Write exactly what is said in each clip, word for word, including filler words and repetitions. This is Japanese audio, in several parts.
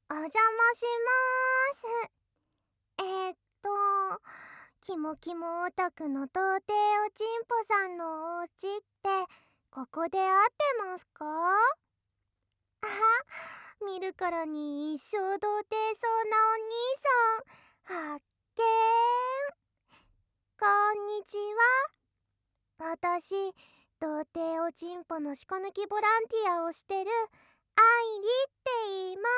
お邪魔しまーす。えー、っとキモキモオタクの童貞おちんぽさんのお家ってここで合ってますか？あ、見るからに一生童貞そうなお兄さん発見。こんにちは。私童貞おちんぽのしこ抜きボランティアをしてる愛理って言います。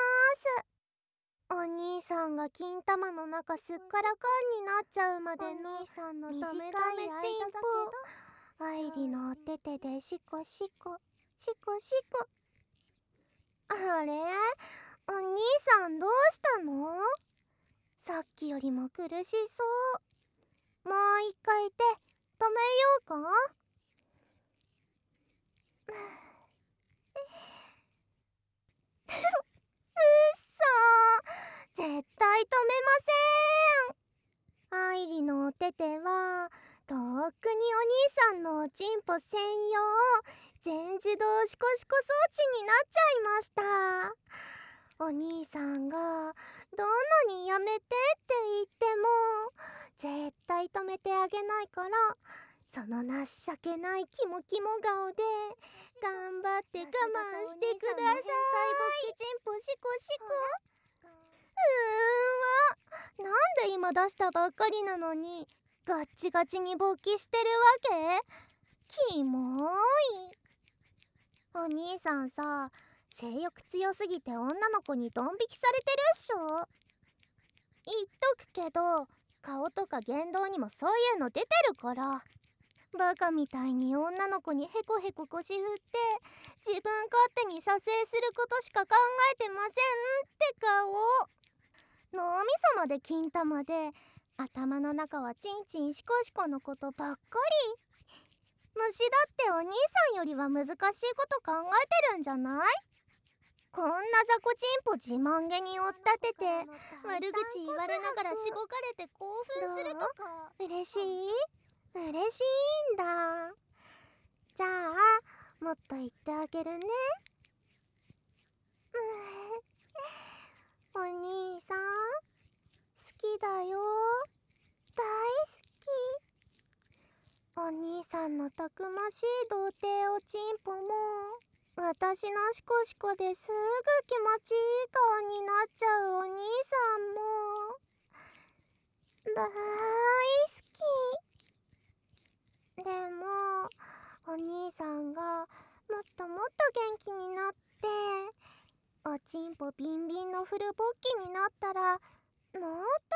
お兄さんが金玉の中すっからかんになっちゃうまでの短い間だけど愛理のお手手でシコシコシコシコ。あれ、お兄さんどうしたの？さっきよりも苦しそう。もう一回手止めようか？うっそー、絶対止めません。愛理のお手手はとっくにお兄さんのおちんぽ専用全自動シコシコ装置になっちゃいました。お兄さんがどんなにやめてって言っても絶対止めてあげないから、その情けないキモキモ顔で頑張って我慢してください。変態ボケチンポシコシコ。うーわ、なんで今出したばっかりなのにガッチガチに勃起してるわけ？キモーい。お兄さんさ、性欲強すぎて女の子にドン引きされてるっしょ。言っとくけど顔とか言動にもそういうの出てるから。バカみたいに女の子にヘコヘコ腰振って自分勝手に射精することしか考えてませんって顔。脳みそまで金玉で頭の中はチンチンシコシコのことばっかり。虫だってお兄さんよりは難しいこと考えてるんじゃない？こんな雑魚チンポ自慢げに追っ立てて悪口言われながらしごかれて興奮するとか嬉しい？嬉しいんだ。じゃあもっと言ってあげるね。お兄さん好きだよ、大好き。お兄さんのたくましい童貞おちんぽも私のシコシコですぐ気持ちいい顔になっちゃうお兄さんも大好き。でもお兄さんがもっともっと元気になっておちんぽビンビンのフル勃起になったらもっ